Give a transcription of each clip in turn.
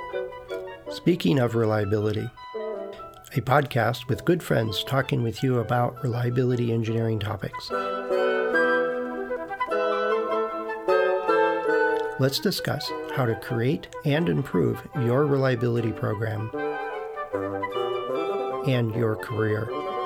Speaking of reliability, a podcast with good friends talking with you about reliability engineering topics. Let's discuss how to create and improve your reliability program and your career.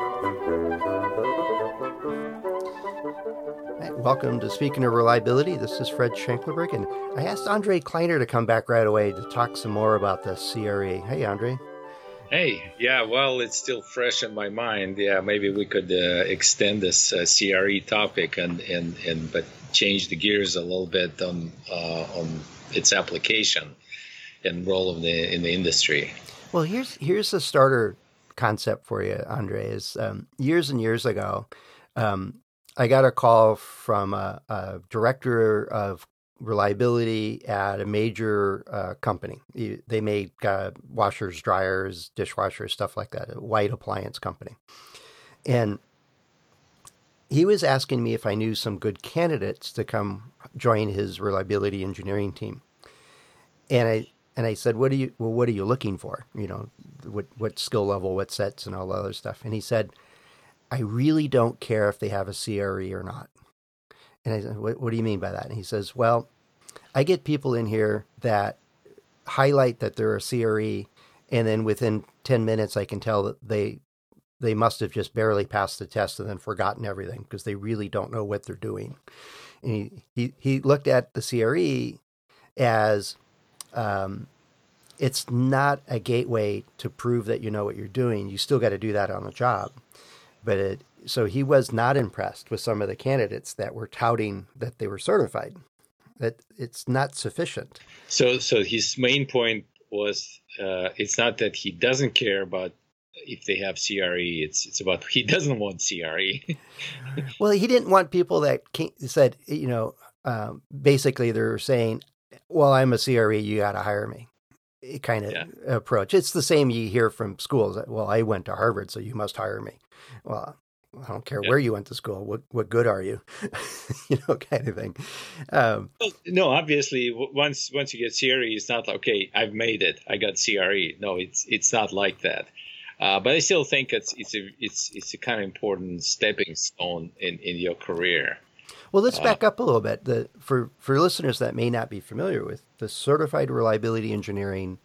Welcome to Speaking of Reliability. This is Fred Schenklerberg, and I asked Andre Kleiner to come back right away to talk some more about the CRE. Hey, Andre. Hey, yeah, well, it's still fresh in my mind. Yeah, maybe we could extend this CRE topic but change the gears a little bit on its application and role in the industry. Well, here's a starter concept for you, Andre. Is years and years ago, I got a call from a director of reliability at a major company. They made washers, dryers, dishwashers, stuff like that, a white appliance company. And he was asking me if I knew some good candidates to come join his reliability engineering team. And I said, what are you looking for? You know, what skill level, what sets, and all the other stuff. And he said, I really don't care if they have a CRE or not. And I said, what do you mean by that? And he says, well, I get people in here that highlight that they're a CRE, and then within 10 minutes, I can tell that they must have just barely passed the test and then forgotten everything because they really don't know what they're doing. And he looked at the CRE as it's not a gateway to prove that you know what you're doing. You still got to do that on the job. So he was not impressed with some of the candidates that were touting that they were certified, that it's not sufficient. So his main point was it's not that he doesn't care about if they have CRE. It's about he doesn't want CRE. Well, he didn't want people that said, basically they're saying, well, I'm a CRE, you got to hire me. Kind of approach. It's the same you hear from schools. Well, I went to Harvard, so you must hire me. Well, I don't care where you went to school. What good are you? Kind of thing. No, obviously, once you get CRE, it's not like, okay, I've made it. I got CRE. No, it's not like that. But I still think it's a kind of important stepping stone in your career. Well, let's back up a little bit. For listeners that may not be familiar with the Certified Reliability Engineering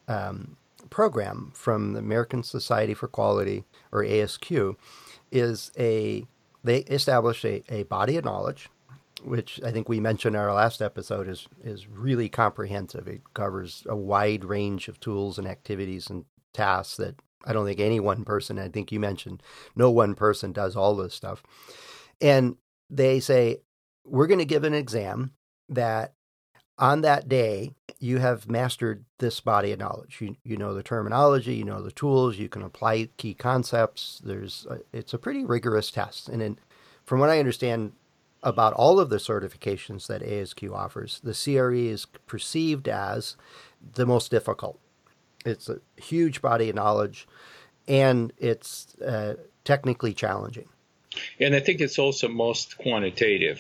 program from the American Society for Quality, or ASQ, they established a body of knowledge, which I think we mentioned in our last episode is really comprehensive. It covers a wide range of tools and activities and tasks that I don't think any one person, I think you mentioned, no one person does all this stuff. And they say, we're going to give an exam that on that day, you have mastered this body of knowledge. You know the terminology, you know the tools, you can apply key concepts. It's a pretty rigorous test. And from what I understand about all of the certifications that ASQ offers, the CRE is perceived as the most difficult. It's a huge body of knowledge, and it's technically challenging. And I think it's also most quantitative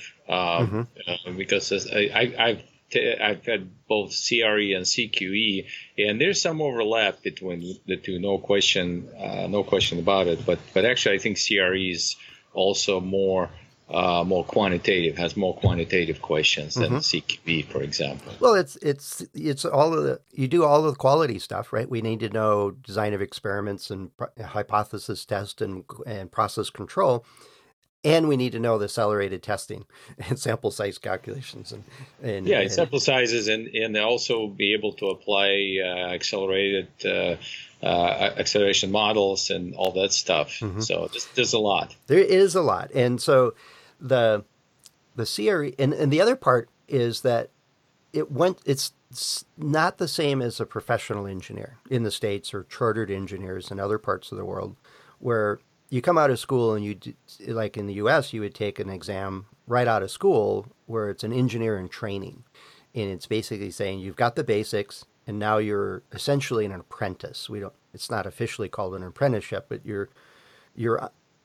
because I've had both CRE and CQE, and there's some overlap between the two. No question about it. But actually, I think CRE is also more quantitative, has more quantitative questions than CQE, for example. Well, it's all of you do all of the quality stuff, right? We need to know design of experiments and hypothesis test and process control. And we need to know the accelerated testing and sample size calculations and sample sizes and also be able to apply accelerated acceleration models and all that stuff. Mm-hmm. So there's a lot. There is a lot, and so the CRE and the other part is that it's not the same as a professional engineer in the States or chartered engineers in other parts of the world, where you come out of school and like in the U.S., you would take an exam right out of school where it's an engineer in training. And it's basically saying you've got the basics and now you're essentially an apprentice. It's not officially called an apprenticeship, but you're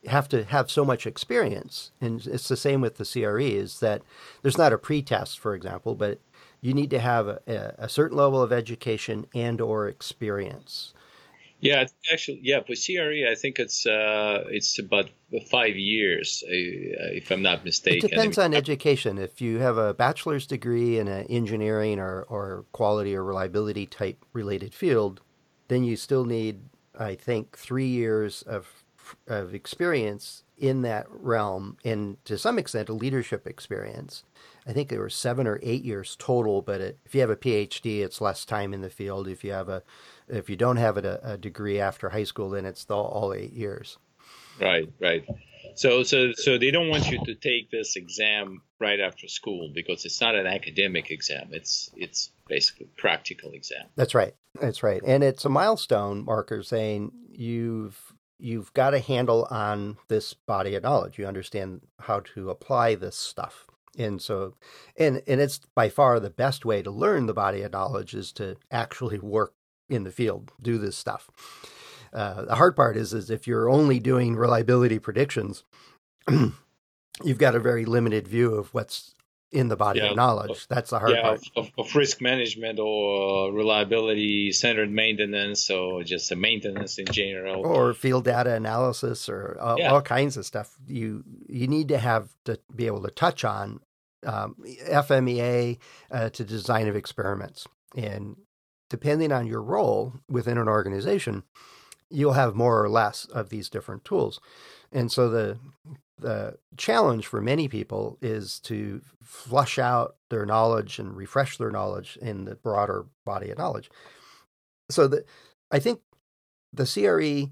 have to have so much experience. And it's the same with the CRE, is that there's not a pretest, for example, but you need to have a certain level of education and or experience. Yeah, actually, yeah. For CRE, I think it's about 5 years, if I'm not It mistaken. depends on education. If you have a bachelor's degree in an engineering or quality or reliability type related field, then you still need, I think, 3 years of experience in that realm, and to some extent, a leadership experience. I think there were 7 or 8 years total, but if you have a PhD, it's less time in the field. If you don't have a degree after high school, then it's all 8 years. Right, right. So they don't want you to take this exam right after school because it's not an academic exam. It's basically a practical exam. That's right. That's right. And it's a milestone marker saying you've got a handle on this body of knowledge. You understand how to apply this stuff. And so and it's by far the best way to learn the body of knowledge is to actually work in the field, do this stuff. The hard part is if you're only doing reliability predictions, you've got a very limited view of what's in the body of knowledge. That's the hard part. Of risk management or reliability centered maintenance or just the maintenance in general. Or field data analysis or all kinds of stuff. You need to have to be able to touch on FMEA to design of experiments. And depending on your role within an organization, you'll have more or less of these different tools. And so the challenge for many people is to flush out their knowledge and refresh their knowledge in the broader body of knowledge. So I think the CRE,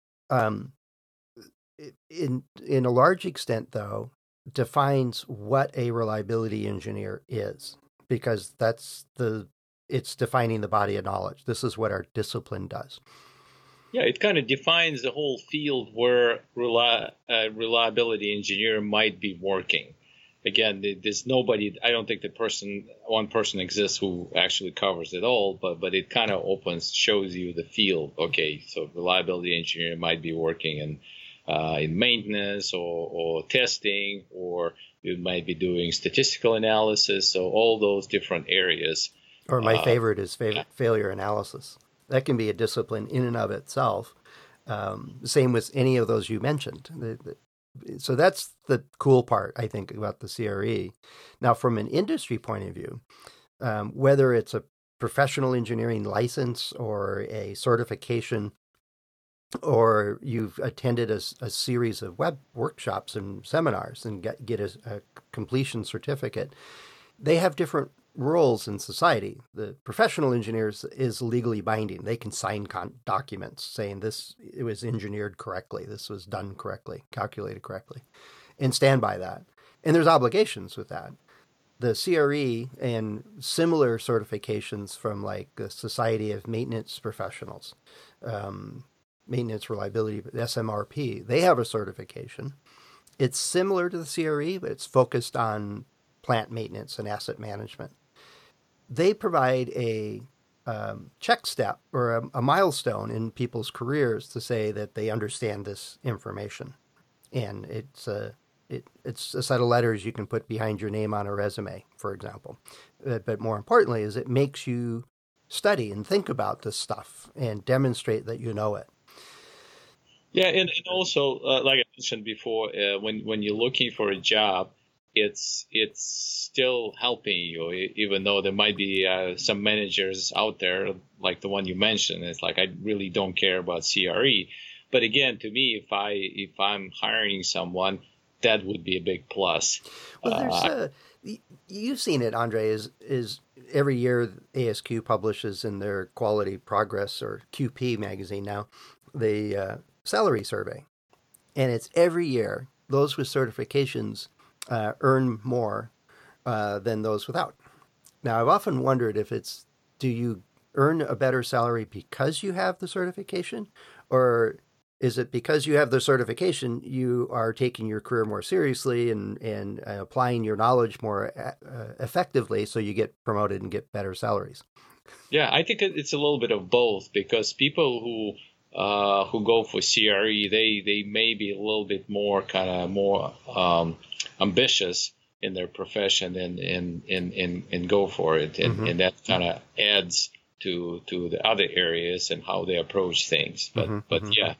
in a large extent, though, defines what a reliability engineer is, because it's defining the body of knowledge. This is what our discipline does. Yeah, it kind of defines the whole field where reliability engineer might be working. Again, there's nobody. I don't think one person exists who actually covers it all. But it kind of shows you the field. Okay, so reliability engineer might be working in maintenance or testing, or you might be doing statistical analysis. So all those different areas. Or my favorite is failure analysis. That can be a discipline in and of itself. Same with any of those you mentioned. So that's the cool part, I think, about the CRE. Now, from an industry point of view, whether it's a professional engineering license or a certification, or you've attended a series of web workshops and seminars and get a completion certificate, they have different roles in society. The professional engineers is legally binding. They can sign documents saying it was engineered correctly, this was done correctly, calculated correctly, and stand by that. And there's obligations with that. The CRE and similar certifications from like the Society of Maintenance Professionals, Maintenance Reliability, SMRP, they have a certification. It's similar to the CRE, but it's focused on plant maintenance and asset management. They provide a check step or a milestone in people's careers to say that they understand this information. And it's a set of letters you can put behind your name on a resume, for example. But more importantly is it makes you study and think about this stuff and demonstrate that you know it. Yeah, and also, like I mentioned before, when you're looking for a job, it's still helping you, even though there might be some managers out there like the one you mentioned. It's like, I really don't care about CRE, but again, to me, if I'm hiring someone, that would be a big plus. Well, you've seen it, Andre. Is every year ASQ publishes in their Quality Progress or QP magazine now the salary survey, and it's every year those with certifications earn more than those without. Now, I've often wondered if do you earn a better salary because you have the certification, or is it because you have the certification, you are taking your career more seriously and applying your knowledge more effectively, so you get promoted and get better salaries? Yeah, I think it's a little bit of both, because people who who go for CRE, they may be a little bit more more ambitious in their profession and go for it, and that kind of adds to the other areas and how they approach things. But yeah.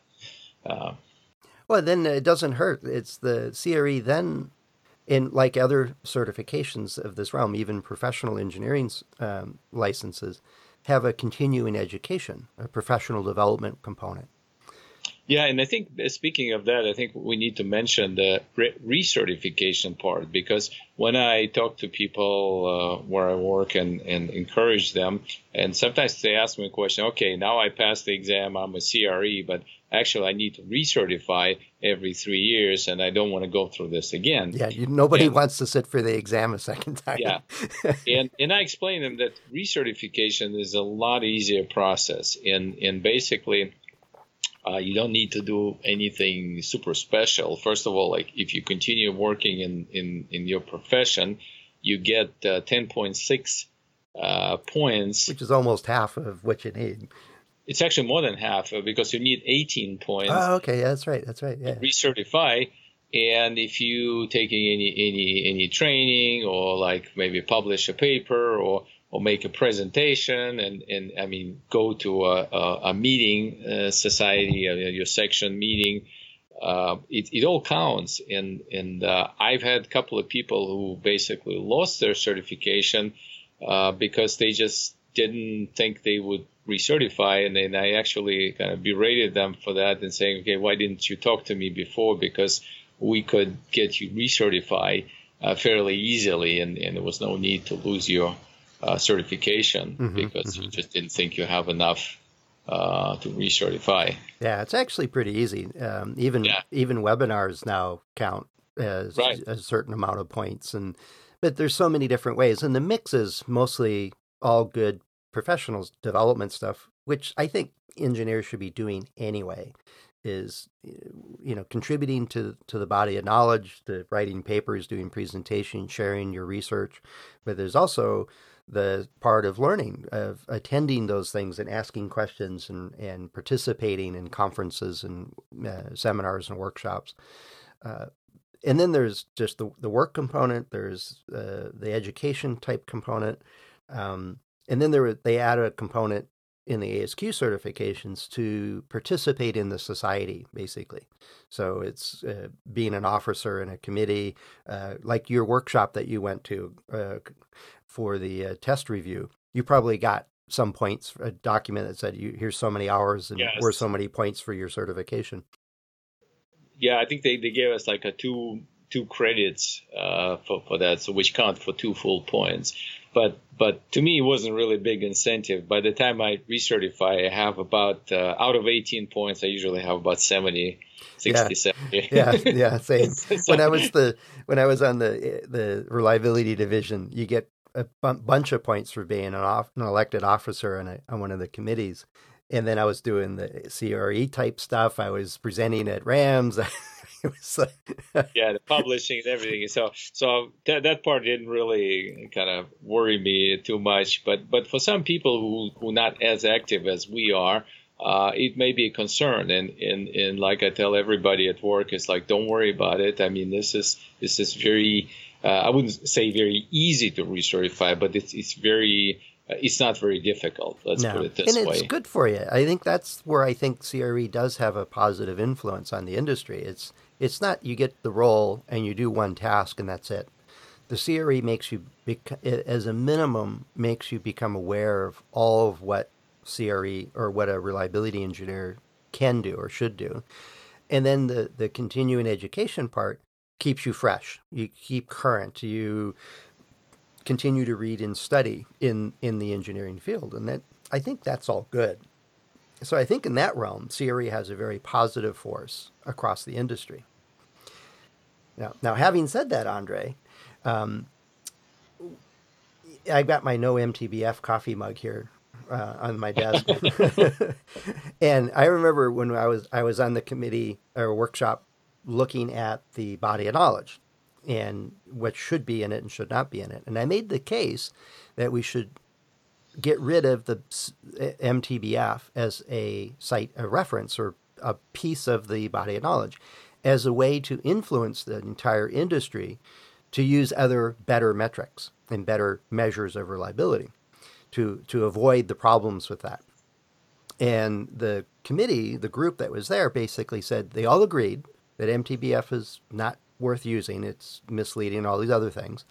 Well, then it doesn't hurt. It's the CRE then, in like other certifications of this realm, even professional engineering licenses, have a continuing education, a professional development component. Yeah, and I think speaking of that, I think we need to mention the recertification part, because when I talk to people where I work and encourage them, and sometimes they ask me a question, okay, now I passed the exam, I'm a CRE, but actually I need to recertify every 3 years, and I don't want to go through this again. Yeah, nobody wants to sit for the exam a second time. Yeah, and I explain them that recertification is a lot easier process, and basically you don't need to do anything super special. First of all, like if you continue working in your profession, you get 10.6 points, which is almost half of what you need. It's actually more than half, because you need 18 points. Oh, okay, yeah, that's right. Yeah. To recertify, and if you taking any training, or like maybe publish a paper or make a presentation, and I mean go to a meeting, society, your section meeting, it all counts. And I've had a couple of people who basically lost their certification because they just didn't think they would recertify, and then I actually kind of berated them for that and saying, okay, why didn't you talk to me before? Because we could get you recertified fairly easily, and there was no need to lose your certification because you just didn't think you have enough to recertify. Yeah, it's actually pretty easy. Even webinars now count as a certain amount of points, but there's so many different ways, and the mix is mostly all good professional development stuff, which I think engineers should be doing anyway. Is contributing to the body of knowledge, to writing papers, doing presentations, sharing your research, but there's also the part of learning, of attending those things and asking questions and participating in conferences and seminars and workshops. And then there's just the work component. There's the education type component. And then they add a component in the ASQ certifications to participate in the society, basically. So it's being an officer in a committee, like your workshop that you went to for the test review. You probably got some points, a document that said, here's so many hours and we're so many points for your certification. Yeah, I think they gave us like a two credits for that, so which count for 2 full points. But to me, it wasn't really a big incentive. By the time I recertify, I have about, out of 18 points, I usually have about 70, 60, 70. Yeah, same. When I was on the reliability division, you get a bunch of points for being an elected officer on one of the committees. And then I was doing the CRE type stuff. I was presenting at RAMS. It was the publishing and everything. So that part didn't really kind of worry me too much. But for some people who not as active as we are, it may be a concern. And like I tell everybody at work, it's like, don't worry about it. I mean, this is very, I wouldn't say very easy to recertify, but it's not very difficult. Let's put it this way. And it's good for you. I think that's where I think CRE does have a positive influence on the industry. It's not you get the role and you do one task and that's it. The CRE makes you, as a minimum, makes you become aware of all of what CRE or what a reliability engineer can do or should do. And then the continuing education part keeps you fresh. You keep current. You continue to read and study in the engineering field. And that, I think that's all good. So I think in that realm, CRE has a very positive force across the industry. Now having said that, Andre, I've got my no MTBF coffee mug here on my desk. And I remember when I was on the committee or workshop looking at the body of knowledge and what should be in it and should not be in it. And I made the case that we should get rid of the MTBF as a reference or a piece of the body of knowledge as a way to influence the entire industry to use other better metrics and better measures of reliability to avoid the problems with that. And the committee, the group that was there, basically said they all agreed that MTBF is not worth using. It's misleading and all these other things.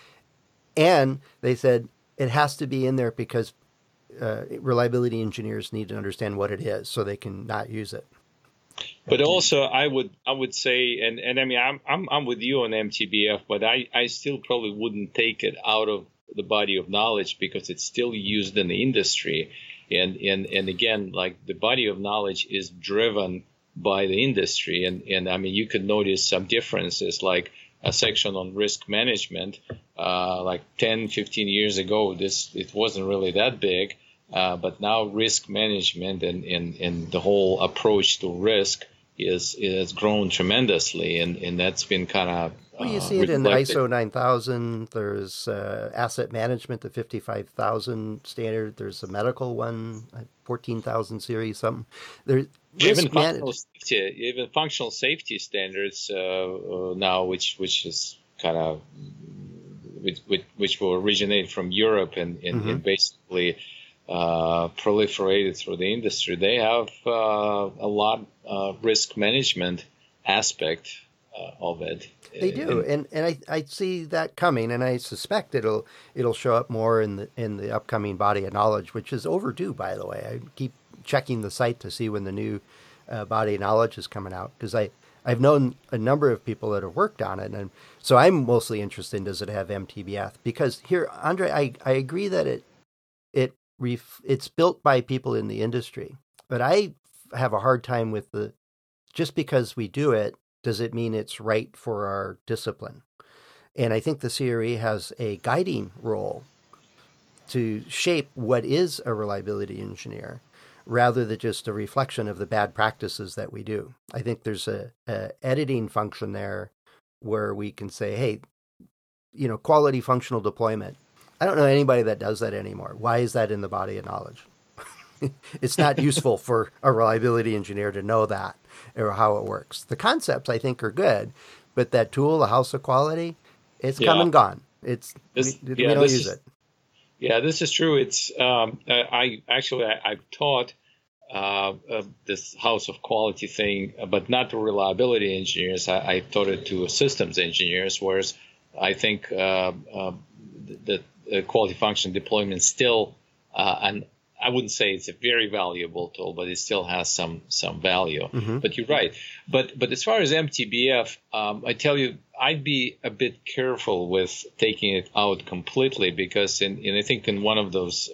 And they said it has to be in there because reliability engineers need to understand what it is so they can not use it. But also, I would say, and I mean, I'm with you on MTBF, but I still probably wouldn't take it out of the body of knowledge because it's still used in the industry, and again, like the body of knowledge is driven by the industry, and I mean, you could notice some differences, like a section on risk management, like 10, 15 years ago, it wasn't really that big. But now risk management and the whole approach to risk has grown tremendously, and that's been kind of well, you see it in ISO 9000. There's asset management, the 55000 standard. There's a medical one, 14,000 series, something. There's even functional safety standards now, which is kind of which will originate from Europe and basically proliferated through the industry. They have a lot risk management aspect of it. They do, and I see that coming, and I suspect it'll show up more in the upcoming body of knowledge, which is overdue, by the way. I keep checking the site to see when the new body of knowledge is coming out, because I've known a number of people that have worked on it, and so I'm mostly interested in, does it have MTBF? Because here, Andre, I agree that it's built by people in the industry, but I have a hard time with just because we do it, does it mean it's right for our discipline? And I think the CRE has a guiding role to shape what is a reliability engineer, rather than just a reflection of the bad practices that we do. I think there's a editing function there where we can say, hey, quality functional deployment. I don't know anybody that does that anymore. Why is that in the body of knowledge? It's not useful for a reliability engineer to know that or how it works. The concepts, I think, are good, but that tool, the House of Quality, it's come and gone. We don't use it. Yeah, this is true. It's I've taught this House of Quality thing, but not to reliability engineers. I taught it to systems engineers, whereas I think the quality function deployment still, and I wouldn't say it's a very valuable tool, but it still has some value. Mm-hmm. But you're right. But as far as MTBF, I tell you, I'd be a bit careful with taking it out completely, because I think in one of those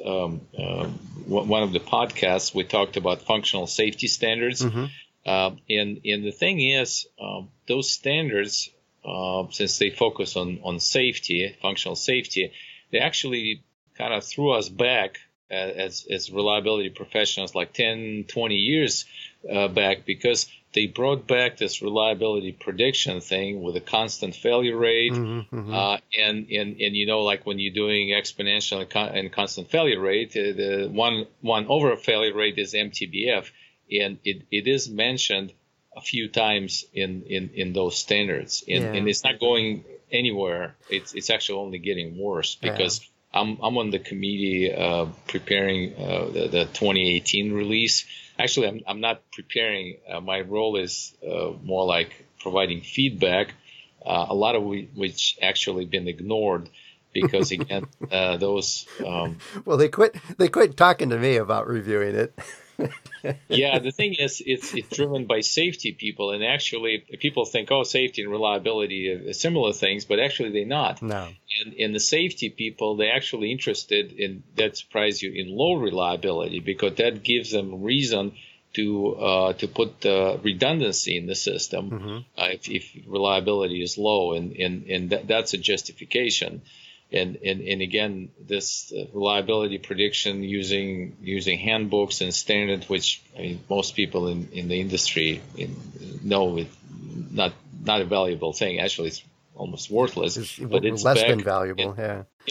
one of the podcasts we talked about functional safety standards, mm-hmm. And the thing is, those standards, since they focus on safety, functional safety, they actually kind of threw us back as reliability professionals like 10, 20 years back, because they brought back this reliability prediction thing with a constant failure rate. Mm-hmm, mm-hmm. And like when you're doing exponential and constant failure rate, the one over failure rate is MTBF, and it is mentioned a few times in those standards, and it's not going anywhere. It's actually only getting worse, because I'm on the committee preparing the 2018 release. Actually, I'm not preparing. My role is more like providing feedback, a lot of which actually been ignored, because again, those. Well, they quit talking to me about reviewing it. Yeah, the thing is, it's driven by safety people, and actually people think, safety and reliability are similar things, but actually they're not. No. And the safety people, they're actually interested in, that surprise you, in low reliability, because that gives them reason to put redundancy in the system, mm-hmm. If reliability is low, and that's a justification. And again, this reliability prediction using handbooks and standards, which most people in the industry know is not a valuable thing. Actually, it's almost worthless. But it's less than valuable.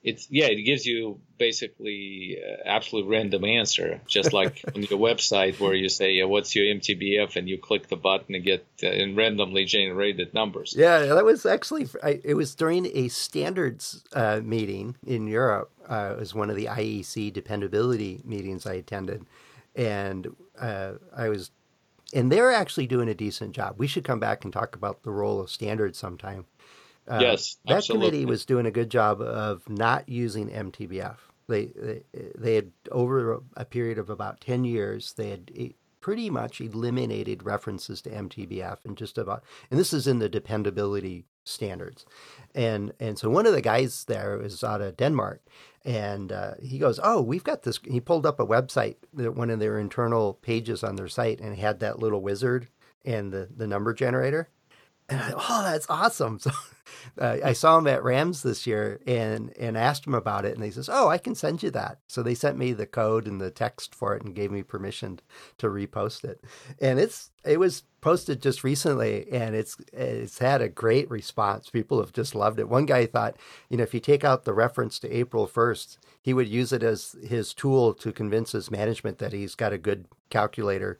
it gives you basically absolute random answer, just like on your website where you say, what's your MTBF, and you click the button and get in randomly generated numbers. Yeah, that was actually, it was during a standards meeting in Europe. It was one of the IEC dependability meetings I attended. And and they're actually doing a decent job. We should come back and talk about the role of standards sometime. Yes, that absolutely. committee was doing a good job of not using MTBF. They had, over a period of about 10 years, they had pretty much eliminated references to MTBF and this is in the dependability standards. And so one of the guys there is out of Denmark, and he goes, "Oh, we've got this." He pulled up a website, one of their internal pages on their site, and had that little wizard and the number generator. And oh, that's awesome. So I saw him at Rams this year and asked him about it. And he says, "Oh, I can send you that." So they sent me the code and the text for it and gave me permission to repost it. And it was posted just recently, and it's had a great response. People have just loved it. One guy thought, if you take out the reference to April 1st, he would use it as his tool to convince his management that he's got a good calculator.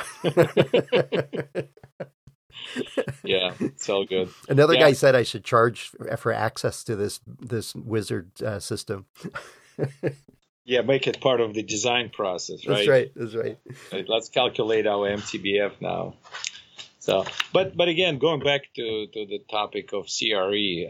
Yeah, it's all good. Another guy said I should charge for access to this wizard system. Yeah, make it part of the design process, right? That's right. Let's calculate our MTBF now. So, but again, going back to the topic of CRE,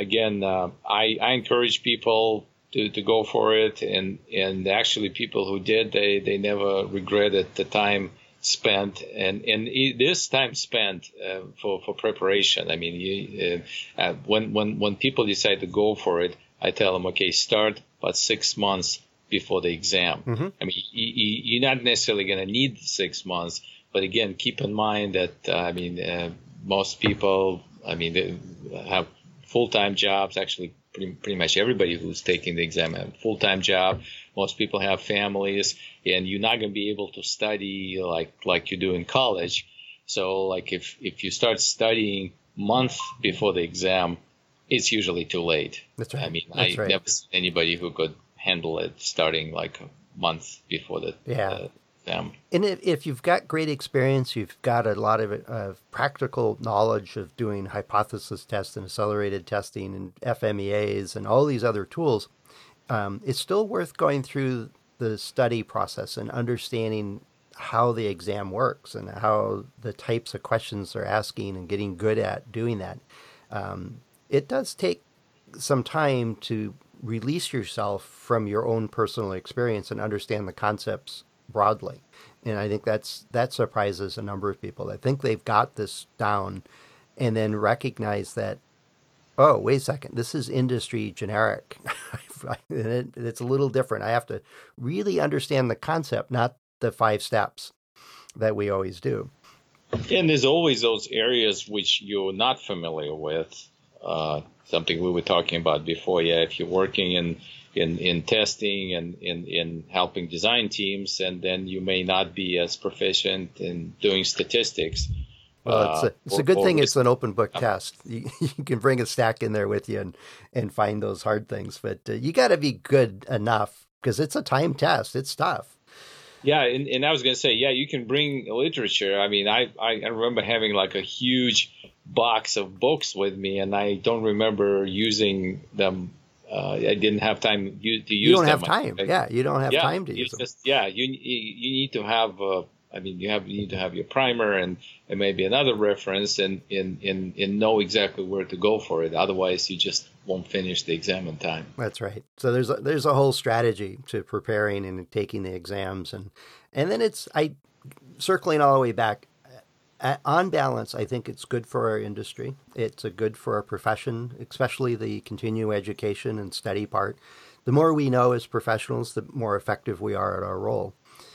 I encourage people to go for it, and actually people who did, they never regretted the time spent, and it is time spent for preparation. I mean, when people decide to go for it, I tell them, okay, start about 6 months before the exam. Mm-hmm. I mean, you're not necessarily going to need 6 months, but again, keep in mind that most people, they have full-time jobs. Actually, pretty much everybody who's taking the exam have a full-time job. Most people have families, and you're not going to be able to study like you do in college. So, like if you start studying month before the exam, it's usually too late. That's right. I mean, I've never seen anybody who could handle it starting like a month before the exam. And if you've got great experience, you've got a lot of practical knowledge of doing hypothesis tests and accelerated testing and FMEAs and all these other tools, it's still worth going through the study process and understanding how the exam works and how the types of questions they're asking and getting good at doing that. It does take some time to release yourself from your own personal experience and understand the concepts broadly. And I think that surprises a number of people. I think they've got this down and then recognize that, oh, wait a second, this is industry generic. And it's a little different. I have to really understand the concept, not the 5 steps that we always do. And there's always those areas which you're not familiar with. Something we were talking about before. Yeah, if you're working in testing and in helping design teams, and then you may not be as proficient in doing statistics. Well, it's a good thing it's an open book test. You can bring a stack in there with you and find those hard things, but you got to be good enough because it's a time test. It's tough. Yeah, and I was going to say, yeah, you can bring literature. I mean, I remember having like a huge box of books with me, and I don't remember using them. I didn't have time to use them. You don't have time. Yeah, you don't have time to use them. You need to have. You need to have your primer and maybe another reference and know exactly where to go for it. Otherwise, you just won't finish the exam in time. That's right. So there's a whole strategy to preparing and taking the exams, and then circling all the way back. On balance, I think it's good for our industry. It's good for our profession, especially the continuing education and study part. The more we know as professionals, the more effective we are at our role.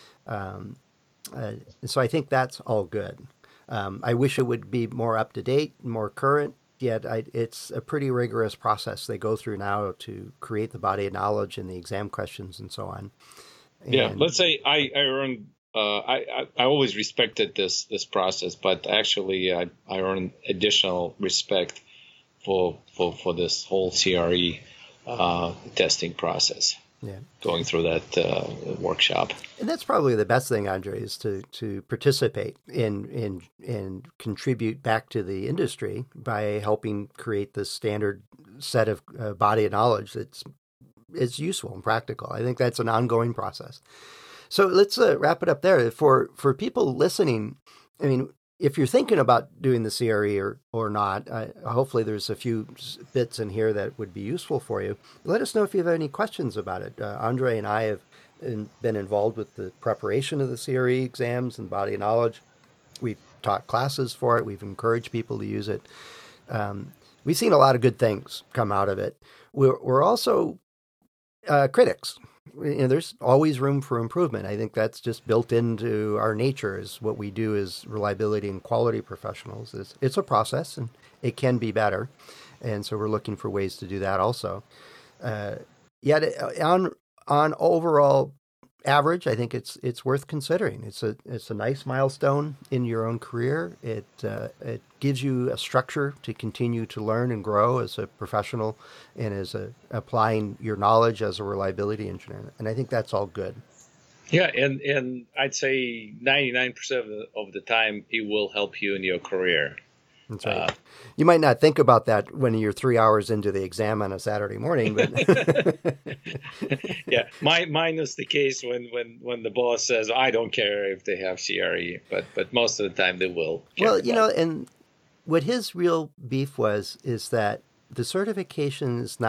So I think that's all good. I wish it would be more up to date, more current. Yet it's a pretty rigorous process they go through now to create the body of knowledge and the exam questions and so on. Let's say I earned. I always respected this process, but actually I earned additional respect for this whole CRE testing process. Yeah. Going through that workshop. And that's probably the best thing, Andre, is to participate in and contribute back to the industry by helping create this standard set of body of knowledge that's useful and practical. I think that's an ongoing process. So let's wrap it up there. For people listening, I mean, if you're thinking about doing the CRE or not, hopefully there's a few bits in here that would be useful for you. Let us know if you have any questions about it. Andre and I have been involved with the preparation of the CRE exams and body of knowledge. We've taught classes for it. We've encouraged people to use it. We've seen a lot of good things come out of it. We're also critics. There's always room for improvement. I think that's just built into our nature, is what we do as reliability and quality professionals. It's a process, and it can be better. And so we're looking for ways to do that also. Yet on overall average, I think it's worth considering. It's a nice milestone in your own career. It gives you a structure to continue to learn and grow as a professional and as applying your knowledge as a reliability engineer. And I think that's all good. Yeah, and I'd say 99% of the time it will help you in your career. That's right. You might not think about that when you're 3 hours into the exam on a Saturday morning, but yeah, mine is the case when the boss says, I don't care if they have CRE, but most of the time they will. Well, and what his real beef is that the certification is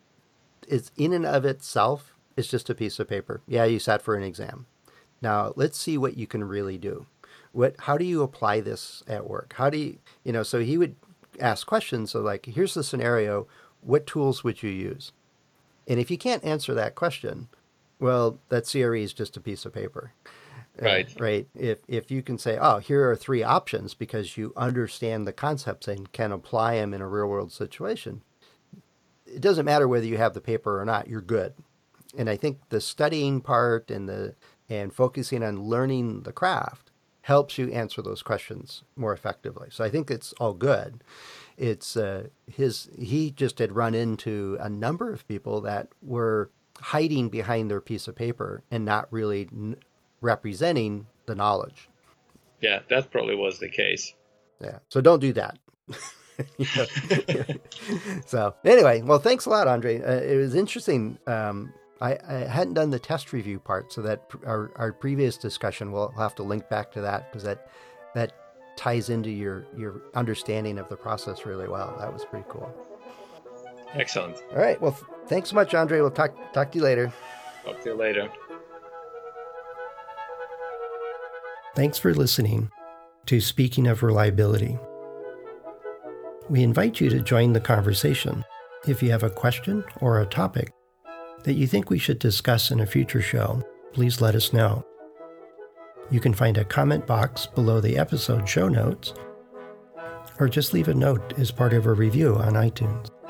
in and of itself, it's just a piece of paper. Yeah, you sat for an exam. Now let's see what you can really do. How do you apply this at work? How do you, so he would ask questions. So like, here's the scenario. What tools would you use? And if you can't answer that question, well, that CRE is just a piece of paper. Right. Right. If you can say, oh, here are 3 options because you understand the concepts and can apply them in a real world situation, it doesn't matter whether you have the paper or not, you're good. And I think the studying part and focusing on learning the craft helps you answer those questions more effectively. So I think it's all good. It's he just had run into a number of people that were hiding behind their piece of paper and not really representing the knowledge. Yeah, that probably was the case. Yeah. So don't do that. So anyway, well, thanks a lot, Andre. It was interesting. I hadn't done the test review part, so that our previous discussion, we'll have to link back to that because that ties into your understanding of the process really well. That was pretty cool. Excellent. All right. Well, thanks so much, Andre. We'll talk to you later. Talk to you later. Thanks for listening to Speaking of Reliability. We invite you to join the conversation. If you have a question or a topic that you think we should discuss in a future show, please let us know. You can find a comment box below the episode show notes, or just leave a note as part of a review on iTunes.